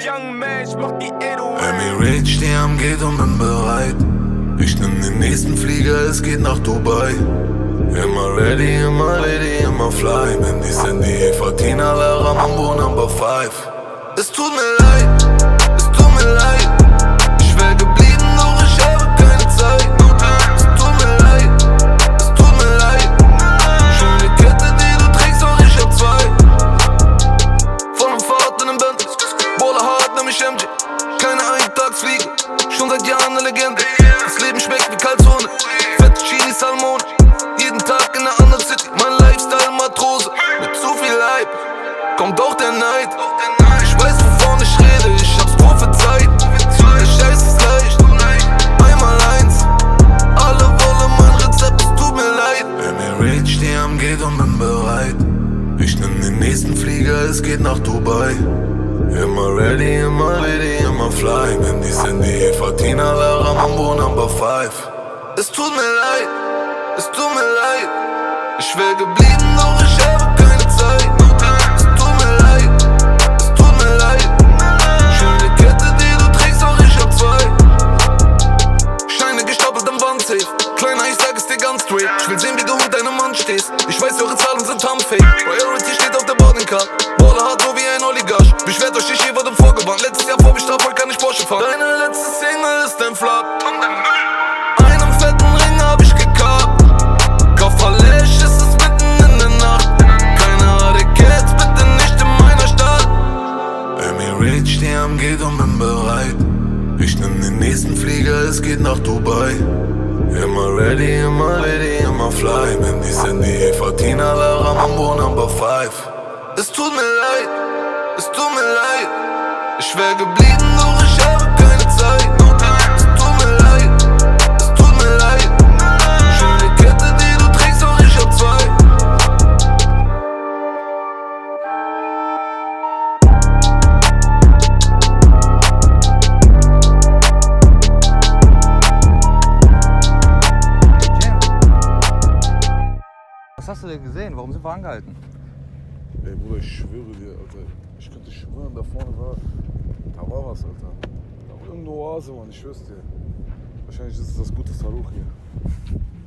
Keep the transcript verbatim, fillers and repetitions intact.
Young Man, ich mach die Edo. Emirates, steh am Gate und bin bereit. Ich nehm den nächsten Flieger, es geht nach Dubai. Immer ready, immer ready, immer fly. Wenn die Sandy, Fatina, Lara, Mambo Number five. Es tut mir leid, es tut mir leid. Ich wär geblieben, doch ich habe keine Zeit. Es tut mir leid, es tut mir leid. Schöne Kette, die du trägst, doch ich hab zwei. Von dem Fahrrad in den Bentley. Baller hart, nämlich M J. Keine Eintagsfliege, schon seit Jahren eine Legende. Das Leben schmeckt wie Calzone, fette Chili Salmone. Jeden Tag in einer anderen City, mein Lifestyle Matrose. Mit zu viel Hype, kommt auch der Neid. Ich weiß, wovon ich rede, ich hab's prophezeit. Der Scheiß ist leicht, einmal eins. Alle wollen mein Rezept, es tut mir leid. Emirates, steh am Gate und bin bereit. Ich nehm den nächsten Flieger, es geht nach Dubai. Immer ready, immer ready, immer fly. Wenn die Sandy, Fatina, Lara, Mambo Number five. Es tut mir leid, es tut mir leid. Ich wär geblieben, doch ich habe keine Zeit. Es tut mir leid, es tut mir leid. Schöne Kette, die du trägst, doch ich hab zwei. Scheine gestapelt am Wandsafe. Kleiner, ich sag es dir ganz straight. Ich will sehen, wie du mit deinem Mann stehst. Ich weiß, eure Zahlen sind Humpfake. Priority steht auf der Boardingcard. Baller hart, so wie ein Oligarch. Beschwert euch, ich hier wurde vorgewarnt. Letztes Jahr vor mich Strafe, kann ich Porsche fahren. Deine letzte Single ist ein Flop. Einen fetten Ring hab ich gekarrt. Koffer lesch, ist es mitten in der Nacht. Keine Radikets, bitte nicht in meiner Stadt. Emirates, steh am Gate und bin bereit. Ich nehm den nächsten Flieger, es geht nach Dubai. Immer ready, immer ready, immer fly. Wenn die Sandy, Fatina, Lara, Mambo Number five. Es tut mir leid, es tut mir leid. Ich wär geblieben, doch ich habe keine Zeit. Es tut mir leid, es tut mir leid. Schöne Kette, die du trägst, doch ich hab zwei. Was hast du denn gesehen? Warum sind wir angehalten? Ey Bruder, ich schwöre dir, Alter. Ich könnte schwören, da vorne war. Da war was, Alter. Da war irgendeine Oase, Mann, ich schwör's dir. Wahrscheinlich ist es das gute Saruch hier.